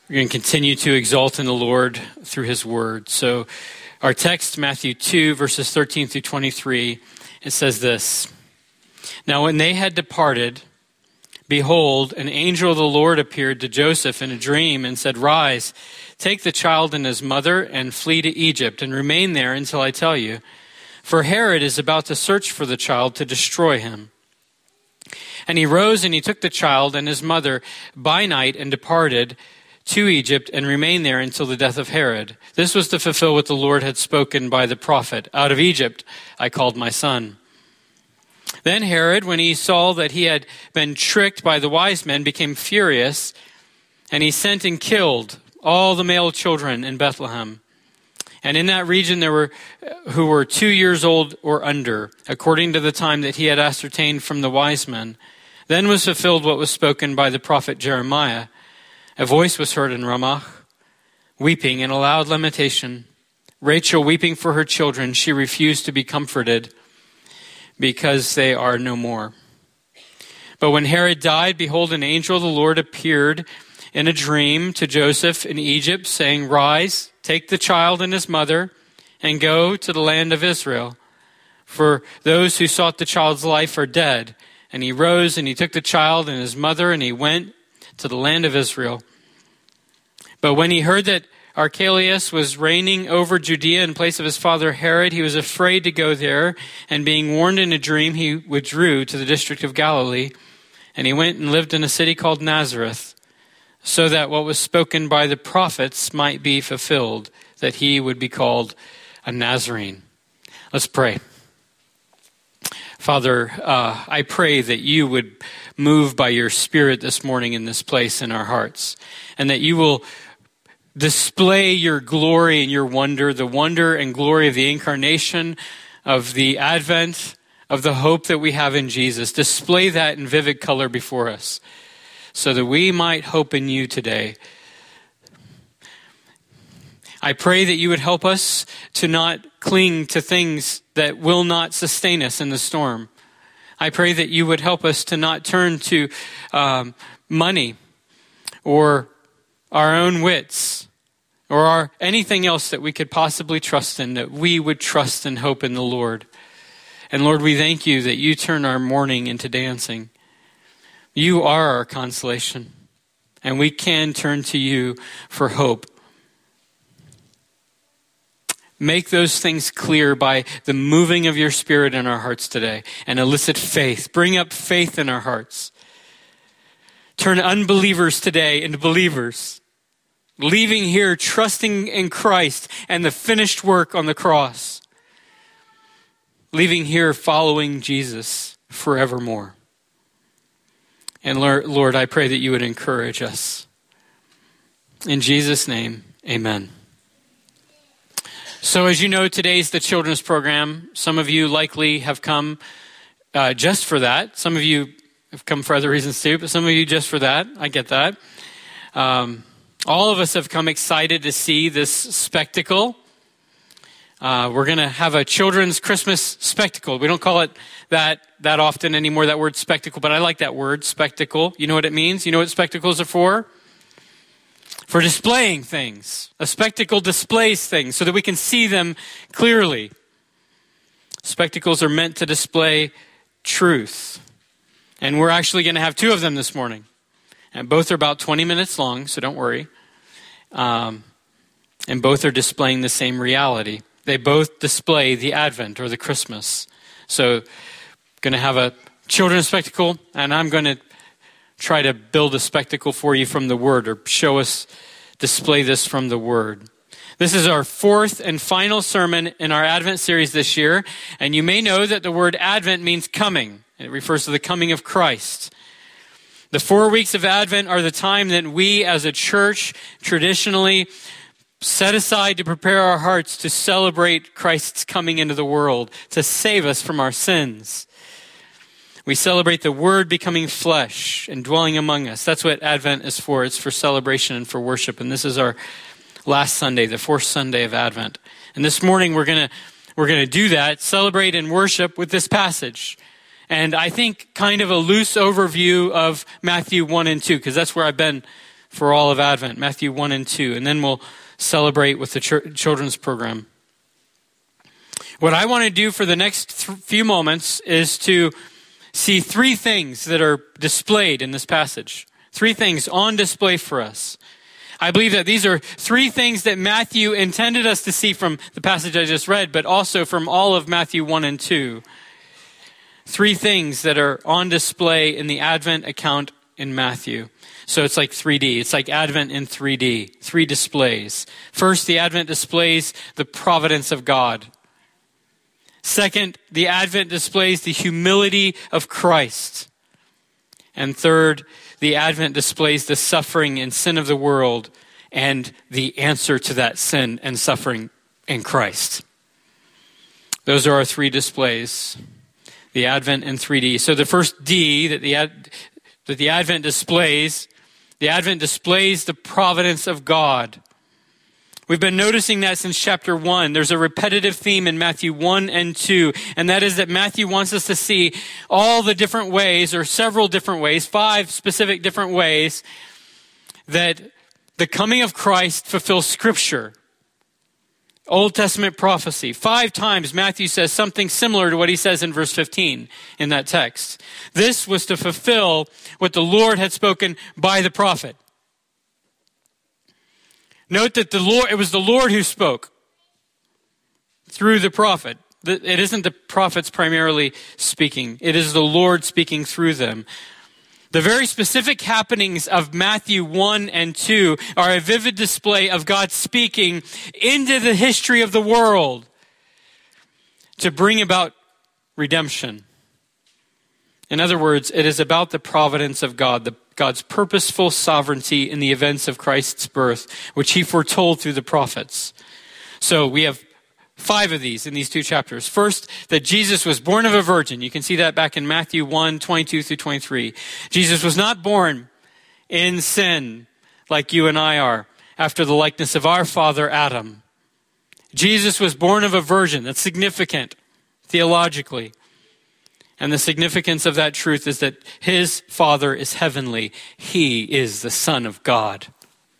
We're going to continue to exalt in the Lord through his word. So our text, Matthew 2, verses 13 through 23, it says this. Now when they had departed, behold, an angel of the Lord appeared to Joseph in a dream and said, Rise, take the child and his mother and flee to Egypt and remain there until I tell you. For Herod is about to search for the child to destroy him. And he rose and he took the child and his mother by night and departed to Egypt and remained there until the death of Herod. This was to fulfill what the Lord had spoken by the prophet. Out of Egypt I called my son. Then Herod, when he saw that he had been tricked by the wise men, became furious, and he sent and killed all the male children in Bethlehem. And in that region there were who were 2 years old or under, according to the time that he had ascertained from the wise men. Then was fulfilled what was spoken by the prophet Jeremiah. A voice was heard in Ramah, weeping in a loud lamentation. Rachel weeping for her children, she refused to be comforted because they are no more. But when Herod died, behold, an angel of the Lord appeared in a dream to Joseph in Egypt, saying, Rise, take the child and his mother, and go to the land of Israel. For those who sought the child's life are dead. And he rose and he took the child and his mother, and he went to the land of Israel. But when he heard that Archelaus was reigning over Judea in place of his father Herod, he was afraid to go there, and being warned in a dream, he withdrew to the district of Galilee, and he went and lived in a city called Nazareth, so that what was spoken by the prophets might be fulfilled, that he would be called a Nazarene. Let's pray. Father, I pray that you would move by your Spirit this morning in this place in our hearts, and that you will display your glory and your wonder, the wonder and glory of the incarnation, of the advent, of the hope that we have in Jesus. Display that in vivid color before us, so that we might hope in you today. I pray that you would help us to not cling to things that will not sustain us in the storm. I pray that you would help us to not turn to money or our own wits or anything else that we could possibly trust in, that we would trust and hope in the Lord. And Lord, we thank you that you turn our mourning into dancing. You are our consolation, and we can turn to you for hope. Make those things clear by the moving of your Spirit in our hearts today, and elicit faith. Bring up faith in our hearts. Turn unbelievers today into believers, leaving here trusting in Christ and the finished work on the cross. Leaving here following Jesus forevermore. And Lord, I pray that you would encourage us. In Jesus' name, amen. So as you know, today's the children's program. Some of you likely have come just for that. Some of you have come for other reasons too, but some of you just for that. I get that. All of us have come excited to see this spectacle. We're going to have a children's Christmas spectacle. We don't call it that often anymore, that word spectacle, but I like that word, spectacle. You know what it means? You know what spectacles are for? For displaying things. A spectacle displays things so that we can see them clearly. Spectacles are meant to display truth. And we're actually going to have two of them this morning. And both are about 20 minutes long, so don't worry. And both are displaying the same reality. They both display the Advent or the Christmas. So going to have a children's spectacle, and I'm going to try to build a spectacle for you from the Word, or display this from the Word. This is our fourth and final sermon in our Advent series this year, and you may know that the word Advent means coming. It refers to the coming of Christ. The 4 weeks of Advent are the time that we as a church traditionally set aside to prepare our hearts to celebrate Christ's coming into the world, to save us from our sins. We celebrate the Word becoming flesh and dwelling among us. That's what Advent is for. It's for celebration and for worship. And this is our last Sunday, the fourth Sunday of Advent. And this morning we're going to do that, celebrate and worship with this passage. And I think kind of a loose overview of Matthew 1 and 2, because that's where I've been for all of Advent, Matthew 1 and 2, and then we'll celebrate with the children's program. What I want to do for the next few moments is to see three things that are displayed in this passage. Three things on display for us. I believe that these are three things that Matthew intended us to see from the passage I just read, but also from all of Matthew 1 and 2. Three things that are on display in the Advent account in Matthew. So it's like 3D. It's like Advent in 3D. Three displays. First, the Advent displays the providence of God. Second, the Advent displays the humility of Christ. And third, the Advent displays the suffering and sin of the world and the answer to that sin and suffering in Christ. Those are our three displays. The Advent in 3D. So the first D that the Advent displays the providence of God. We've been noticing that since chapter 1. There's a repetitive theme in Matthew 1 and 2, and that is that Matthew wants us to see all the different ways, or several different ways, 5 specific different ways, that the coming of Christ fulfills Scripture. Old Testament prophecy. 5 times Matthew says something similar to what he says in verse 15 in that text. This was to fulfill what the Lord had spoken by the prophet. Note that it was the Lord who spoke through the prophet. It isn't the prophets primarily speaking. It is the Lord speaking through them. The very specific happenings of Matthew 1 and 2 are a vivid display of God speaking into the history of the world to bring about redemption. In other words, it is about the providence of God, God's purposeful sovereignty in the events of Christ's birth, which he foretold through the prophets. So we have 5 of these in these 2 chapters. First, that Jesus was born of a virgin. You can see that back in Matthew 1, 22 through 23. Jesus was not born in sin like you and I are, after the likeness of our father Adam. Jesus was born of a virgin. That's significant theologically. And the significance of that truth is that his Father is heavenly. He is the Son of God.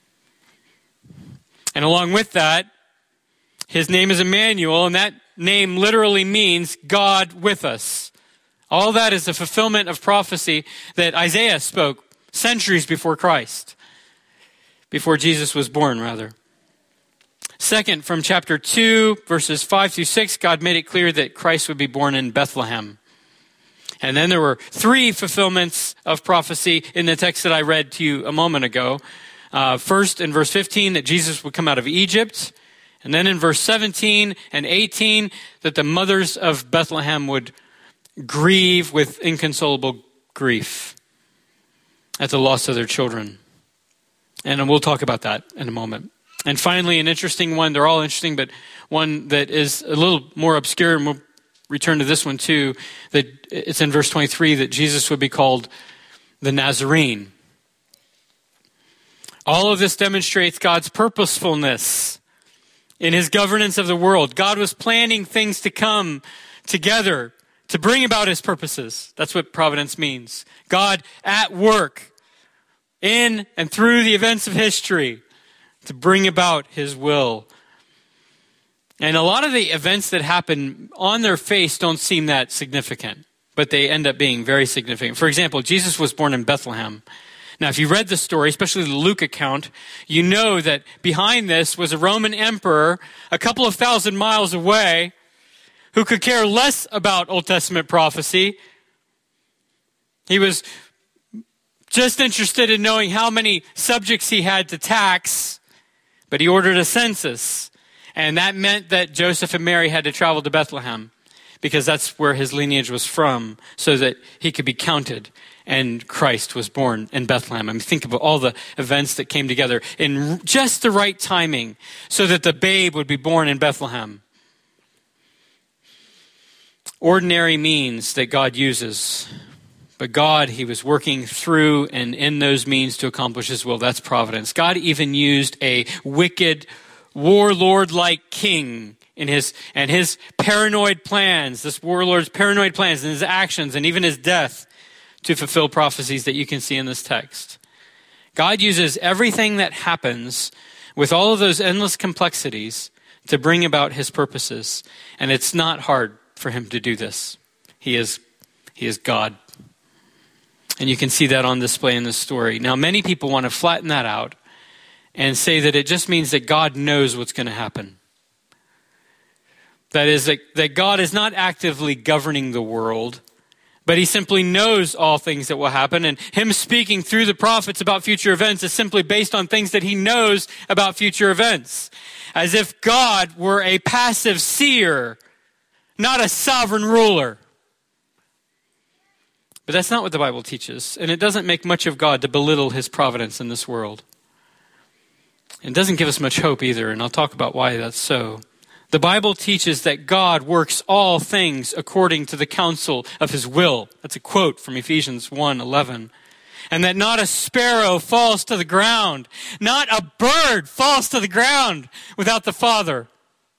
And along with that, his name is Emmanuel, and that name literally means God with us. All that is a fulfillment of prophecy that Isaiah spoke centuries before Christ. Before Jesus was born, rather. Second, from chapter 2, verses 5 through 6, God made it clear that Christ would be born in Bethlehem. And then there were 3 fulfillments of prophecy in the text that I read to you a moment ago. First, in verse 15, that Jesus would come out of Egypt. And then in verse 17 and 18, that the mothers of Bethlehem would grieve with inconsolable grief at the loss of their children. And we'll talk about that in a moment. And finally, an interesting one. They're all interesting, but one that is a little more obscure, and we'll return to this one too, that it's in verse 23 that Jesus would be called the Nazarene. All of this demonstrates God's purposefulness in his governance of the world. God was planning things to come together to bring about his purposes. That's what providence means. God at work in and through the events of history to bring about his will. And a lot of the events that happen on their face don't seem that significant, but they end up being very significant. For example, Jesus was born in Bethlehem. Now, if you read the story, especially the Luke account, you know that behind this was a Roman emperor a couple of thousand miles away who could care less about Old Testament prophecy. He was just interested in knowing how many subjects he had to tax, but he ordered a census. And that meant that Joseph and Mary had to travel to Bethlehem because that's where his lineage was from, so that he could be counted. And Christ was born in Bethlehem. I mean, think about all the events that came together in just the right timing so that the babe would be born in Bethlehem. Ordinary means that God uses. But God, he was working through and in those means to accomplish his will. That's providence. God even used a wicked warlord-like king in his paranoid plans, this warlord's paranoid plans and his actions and even his death to fulfill prophecies that you can see in this text. God uses everything that happens with all of those endless complexities to bring about his purposes. And it's not hard for him to do this. He is God. And you can see that on display in this story. Now, many people want to flatten that out and say that it just means that God knows what's going to happen. That is, that God is not actively governing the world, but he simply knows all things that will happen. And him speaking through the prophets about future events is simply based on things that he knows about future events. As if God were a passive seer, not a sovereign ruler. But that's not what the Bible teaches. And it doesn't make much of God to belittle his providence in this world. It doesn't give us much hope either, and I'll talk about why that's so. The Bible teaches that God works all things according to the counsel of his will. That's a quote from Ephesians 1:11. And that not a sparrow falls to the ground, not a bird falls to the ground without the Father.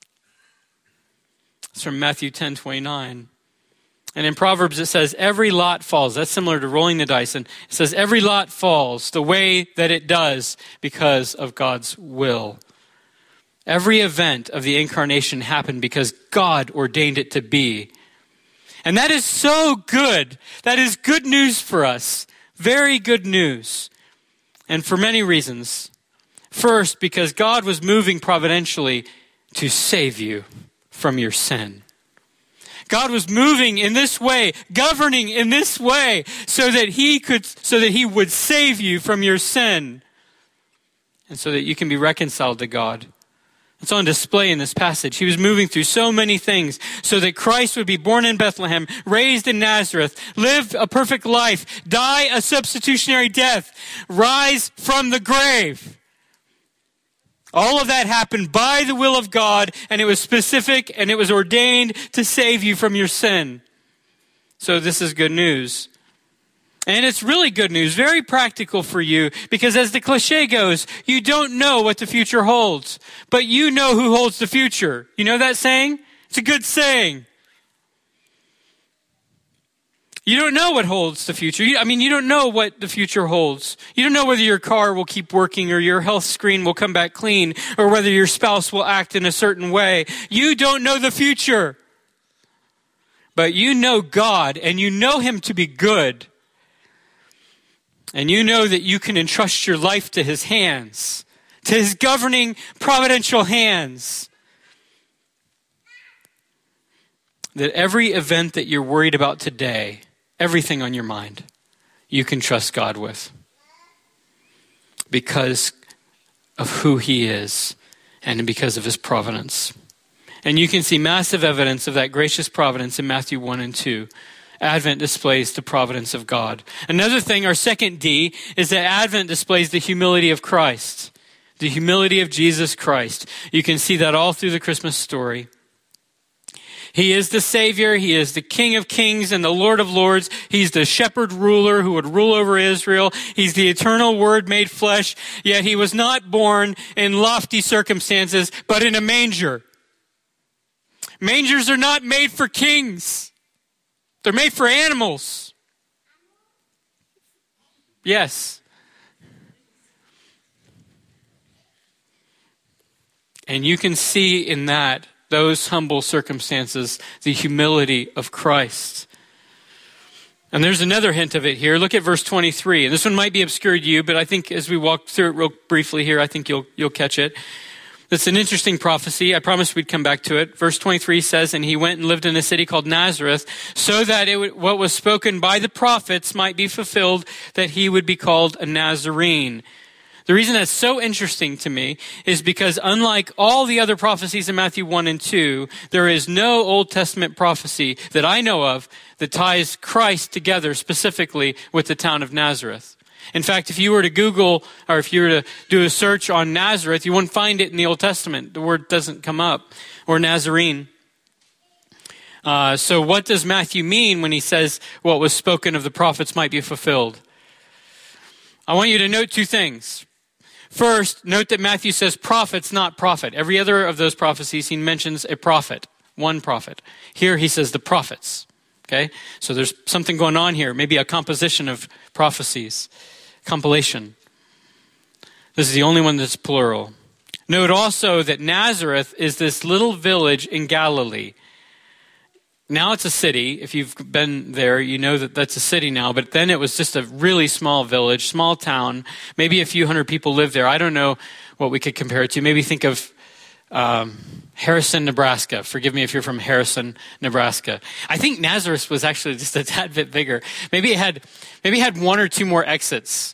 It's from Matthew 10:29. And in Proverbs it says, every lot falls. That's similar to rolling the dice. And it says, every lot falls the way that it does because of God's will. Every event of the incarnation happened because God ordained it to be. And that is so good. That is good news for us. Very good news. And for many reasons. First, because God was moving providentially to save you from your sin. God was moving in this way, governing in this way, so that he would save you from your sin. And so that you can be reconciled to God. It's on display in this passage. He was moving through so many things so that Christ would be born in Bethlehem, raised in Nazareth, live a perfect life, die a substitutionary death, rise from the grave. All of that happened by the will of God, and it was specific and it was ordained to save you from your sin. So this is good news. And it's really good news, very practical for you, because as the cliche goes, you don't know what the future holds, but you know who holds the future. You know that saying? It's a good saying. You don't know what holds the future. You don't know what the future holds. You don't know whether your car will keep working or your health screen will come back clean or whether your spouse will act in a certain way. You don't know the future. But you know God, and you know him to be good. And you know that you can entrust your life to his hands, to his governing providential hands. That every event that you're worried about today, everything on your mind, you can trust God with. Because of who he is and because of his providence. And you can see massive evidence of that gracious providence in Matthew 1 and 2. Advent displays the providence of God. Another thing, our second D, is that Advent displays the humility of Christ. The humility of Jesus Christ. You can see that all through the Christmas story. He is the Savior. He is the King of Kings and the Lord of Lords. He's the shepherd ruler who would rule over Israel. He's the eternal Word made flesh. Yet he was not born in lofty circumstances, but in a manger. Mangers are not made for kings. They're made for animals. Yes. And you can see in that, those humble circumstances, the humility of Christ. And there's another hint of it here. Look at verse 23. And this one might be obscure to you, but I think as we walk through it real briefly here, I think you'll catch it. It's an interesting prophecy. I promised we'd come back to it. Verse 23 says, and he went and lived in a city called Nazareth, so that what was spoken by the prophets might be fulfilled, that he would be called a Nazarene. The reason that's so interesting to me is because unlike all the other prophecies in Matthew 1 and 2, there is no Old Testament prophecy that I know of that ties Christ together specifically with the town of Nazareth. In fact, if you were to Google or if you were to do a search on Nazareth, you wouldn't find it in the Old Testament. The word doesn't come up. Or Nazarene. So what does Matthew mean when he says what was spoken of the prophets might be fulfilled? I want you to note two things. First, note that Matthew says prophets, not prophet. Every other of those prophecies, he mentions a prophet, one prophet. Here he says the prophets. Okay? So there's something going on here, maybe a composition of prophecies, compilation. This is the only one that's plural. Note also that Nazareth is this little village in Galilee. Now it's a city. If you've been there, you know that that's a city now. But then it was just a really small village, small town. Maybe a few hundred people lived there. I don't know what we could compare it to. Maybe think of Harrison, Nebraska. Forgive me if you're from Harrison, Nebraska. I think Nazareth was actually just a tad bit bigger. Maybe it had one or two more exits.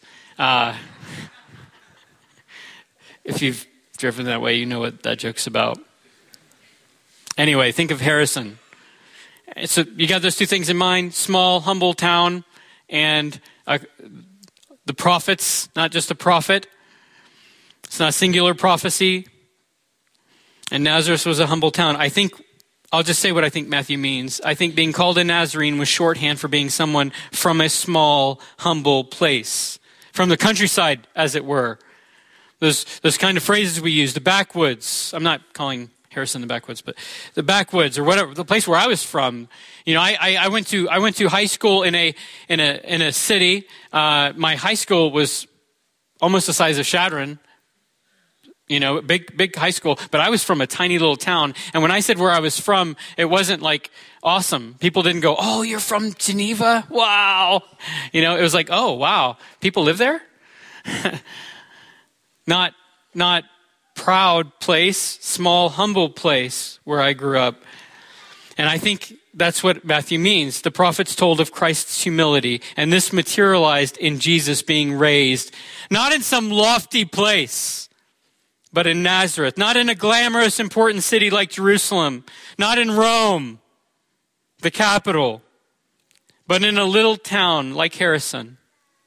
If you've driven that way, you know what that joke's about. Anyway, think of Harrison. So you got those two things in mind: small, humble town, and the prophets, not just a prophet. It's not a singular prophecy. And Nazareth was a humble town. I'll just say what I think Matthew means. I think being called a Nazarene was shorthand for being someone from a small, humble place. From the countryside, as it were. Those kind of phrases we use, the backwoods. I'm not calling Harrison the backwoods, but the backwoods or whatever, the place where I was from. You know, I went to high school in a city. My high school was almost the size of Shadron. You know, big high school, but I was from a tiny little town. And when I said where I was from, it wasn't like awesome. People didn't go, "Oh, you're from Geneva? Wow." You know, it was like, "Oh, wow. People live there?" Not proud place, small, humble place where I grew up. And I think that's what Matthew means. The prophets told of Christ's humility, and this materialized in Jesus being raised, not in some lofty place, but in Nazareth, not in a glamorous, important city like Jerusalem, not in Rome, the capital, but in a little town like Harrison.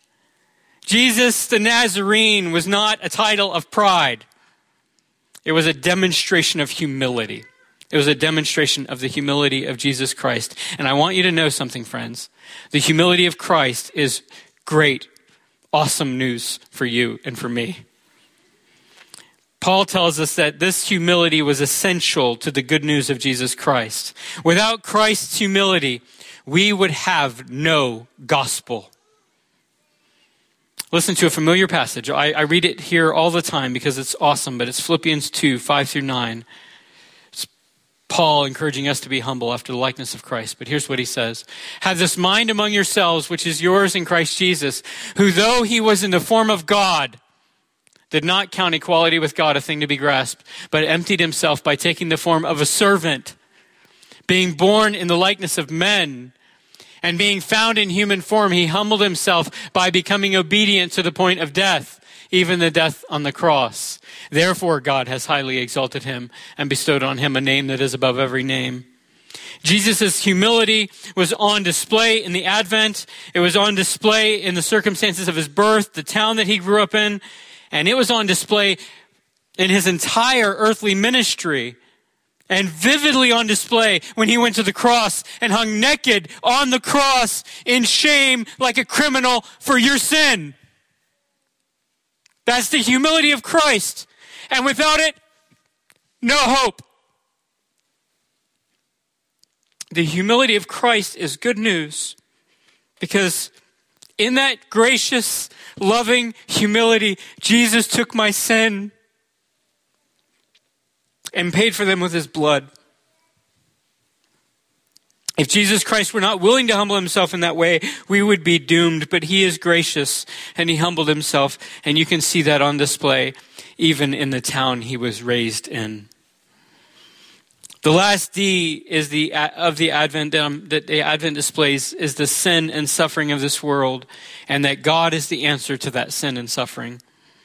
Jesus the Nazarene was not a title of pride. It was a demonstration of humility. It was a demonstration of the humility of Jesus Christ. And I want you to know something, friends. The humility of Christ is great, awesome news for you and for me. Paul tells us that this humility was essential to the good news of Jesus Christ. Without Christ's humility, we would have no gospel. Listen to a familiar passage. I read it here all the time because it's awesome, but it's Philippians 2, 5-9. It's Paul encouraging us to be humble after the likeness of Christ. But here's what he says. Have this mind among yourselves, which is yours in Christ Jesus, who though he was in the form of God, did not count equality with God a thing to be grasped, but emptied himself by taking the form of a servant, being born in the likeness of men, and being found in human form, he humbled himself by becoming obedient to the point of death, even the death on the cross. Therefore, God has highly exalted him and bestowed on him a name that is above every name. Jesus' humility was on display in the Advent. It was on display in the circumstances of his birth, the town that he grew up in, and it was on display in his entire earthly ministry. And vividly on display when he went to the cross and hung naked on the cross in shame like a criminal for your sin. That's the humility of Christ. And without it, no hope. The humility of Christ is good news because in that gracious, loving humility, Jesus took my sin and paid for them with his blood. If Jesus Christ were not willing to humble himself in that way, we would be doomed. But he is gracious and he humbled himself. And you can see that on display even in the town he was raised in. The last D is of the Advent that the Advent displays is the sin and suffering of this world, and that God is the answer to that sin and suffering.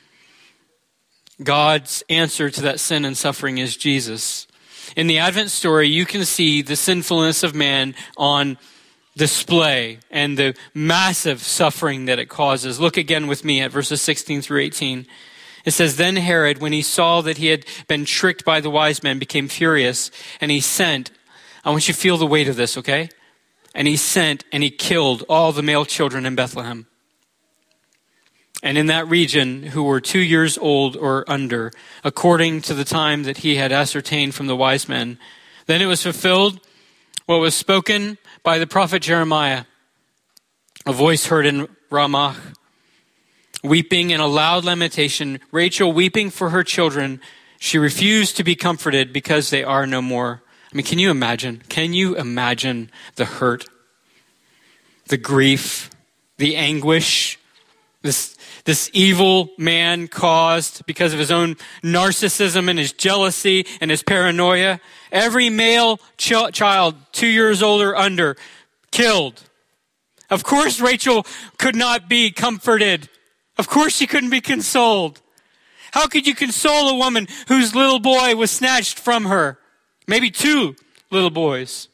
God's answer to that sin and suffering is Jesus. In the Advent story, you can see the sinfulness of man on display and the massive suffering that it causes. Look again with me at verses 16-18. It says, Then Herod, when he saw that he had been tricked by the wise men, became furious, and he sent, I want you to feel the weight of this, okay? And he sent and he killed all the male children in Bethlehem and in that region who were 2 years old or under, according to the time that he had ascertained from the wise men. Then it was fulfilled what was spoken by the prophet Jeremiah. A voice heard in Ramah, weeping in a loud lamentation, Rachel weeping for her children. She refused to be comforted because they are no more. I mean, can you imagine? Can you imagine the hurt, the grief, the anguish this evil man caused because of his own narcissism and his jealousy and his paranoia? Every male child 2 years old or under killed. Of course Rachel could not be comforted. Of course she couldn't be consoled. How could you console a woman whose little boy was snatched from her? Maybe 2 little boys.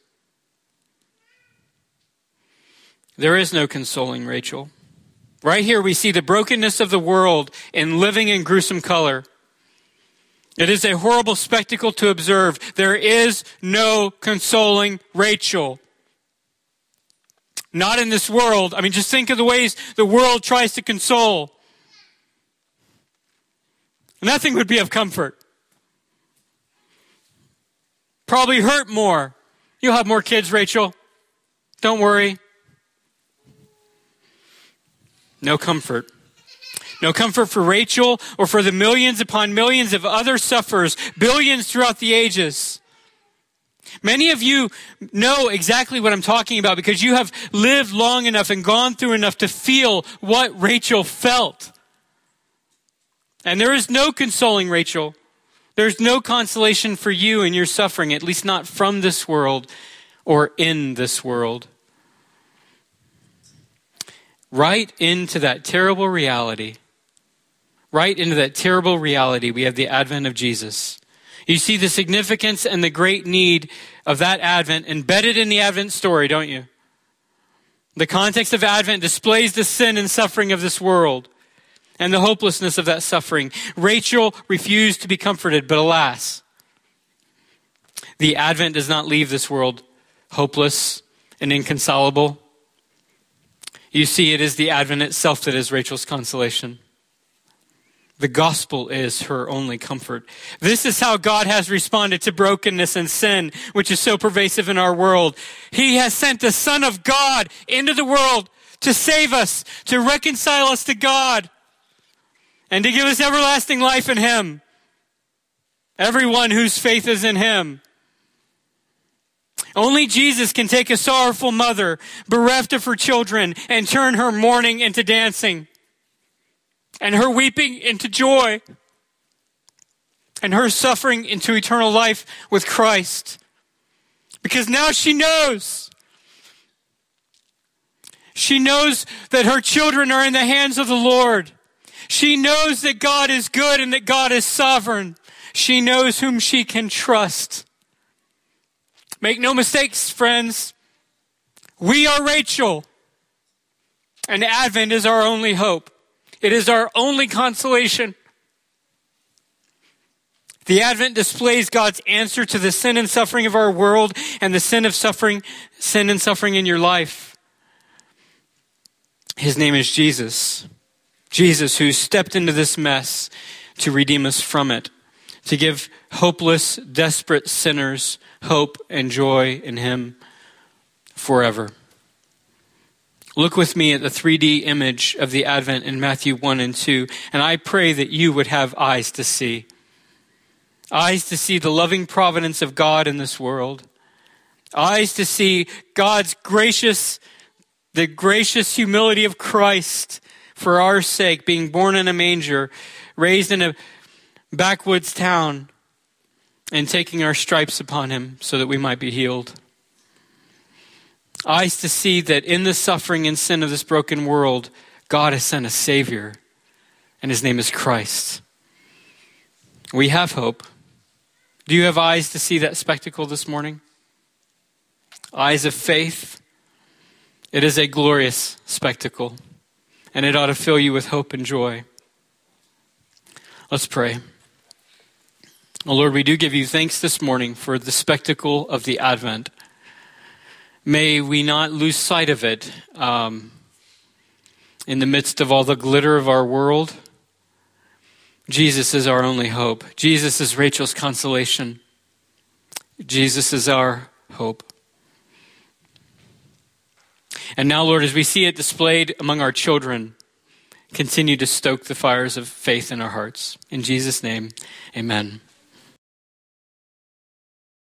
There is no consoling Rachel. Right here we see the brokenness of the world in living in gruesome color. It is a horrible spectacle to observe. There is no consoling Rachel. Not in this world. I mean, just think of the ways the world tries to console. Nothing would be of comfort. Probably hurt more. You'll have more kids, Rachel. Don't worry. No comfort. No comfort for Rachel or for the millions upon millions of other sufferers, billions throughout the ages. Many of you know exactly what I'm talking about because you have lived long enough and gone through enough to feel what Rachel felt. And there is no consoling Rachel. There's no consolation for you in your suffering, at least not from this world or in this world. Right into that terrible reality, we have the advent of Jesus. You see the significance and the great need of that advent embedded in the Advent story, don't you? The context of Advent displays the sin and suffering of this world and the hopelessness of that suffering. Rachel refused to be comforted, but alas, the Advent does not leave this world hopeless and inconsolable. You see, it is the Advent itself that is Rachel's consolation. The gospel is her only comfort. This is how God has responded to brokenness and sin, which is so pervasive in our world. He has sent the Son of God into the world to save us, to reconcile us to God, and to give us everlasting life in Him. Everyone whose faith is in Him. Only Jesus can take a sorrowful mother, bereft of her children, and turn her mourning into dancing, and her weeping into joy, and her suffering into eternal life with Christ. Because now she knows. She knows that her children are in the hands of the Lord. She knows that God is good and that God is sovereign. She knows whom she can trust. Make no mistakes, friends. We are Rachel, and Advent is our only hope. It is our only consolation. The Advent displays God's answer to the sin and suffering of our world and the sin and suffering in your life. His name is Jesus. Jesus, who stepped into this mess to redeem us from it, to give hopeless, desperate sinners hope and joy in Him forever. Look with me at the 3D image of the Advent in Matthew 1 and 2, and I pray that you would have eyes to see. Eyes to see the loving providence of God in this world. Eyes to see God's the gracious humility of Christ for our sake, being born in a manger, raised in a backwoods town, and taking our stripes upon Him so that we might be healed. Eyes to see that in the suffering and sin of this broken world, God has sent a Savior, and His name is Christ. We have hope. Do you have eyes to see that spectacle this morning? Eyes of faith. It is a glorious spectacle, and it ought to fill you with hope and joy. Let's pray. Oh Lord, we do give you thanks this morning for the spectacle of the Advent. May we not lose sight of it in the midst of all the glitter of our world. Jesus is our only hope. Jesus is Rachel's consolation. Jesus is our hope. And now, Lord, as we see it displayed among our children, continue to stoke the fires of faith in our hearts. In Jesus' name, amen.